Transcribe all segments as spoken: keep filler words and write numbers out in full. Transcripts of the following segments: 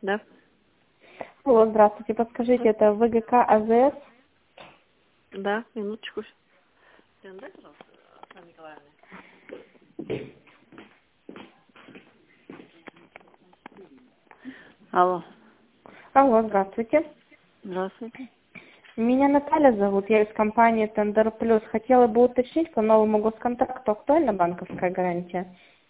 Да. Алло, здравствуйте. Подскажите, это ВГК АЗС? Да, минуточку. Лена, дай, пожалуйста, Оксана Николаевна. Алло. Алло, здравствуйте. Здравствуйте. Меня Наталья зовут, я из компании Тендер Плюс. Хотела бы уточнить, по новому госконтракту актуальна банковская гарантия?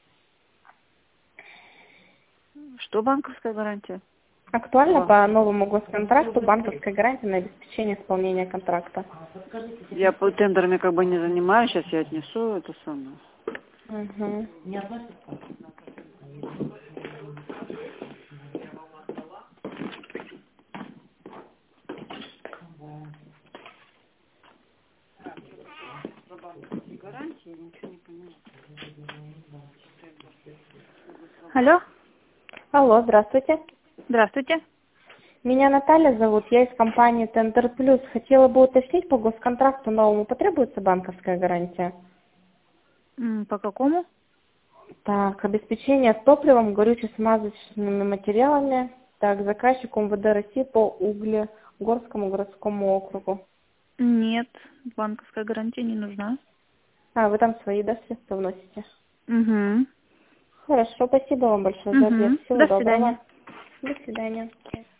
Что банковская гарантия? Актуальна Алло. по новому госконтракту банковская гарантия на обеспечение исполнения контракта? Я по тендерами как бы не занимаюсь, сейчас я отнесу это самое. Угу. Гарантии, я ничего не понимаю. Алло, Алло, здравствуйте. здравствуйте. Меня Наталья зовут, я из компании Тендер Плюс. Хотела бы уточнить, по госконтракту новому потребуется банковская гарантия? М, По какому? Так, обеспечение топливом, горюче-смазочными материалами. Так, заказчик МВД России по Углегорскому городскому округу. Нет, банковская гарантия не нужна. А, вы там свои, да, средства вносите? Угу. Хорошо, спасибо вам большое за ответ. Угу. Всего До свидания. доброго. До свидания.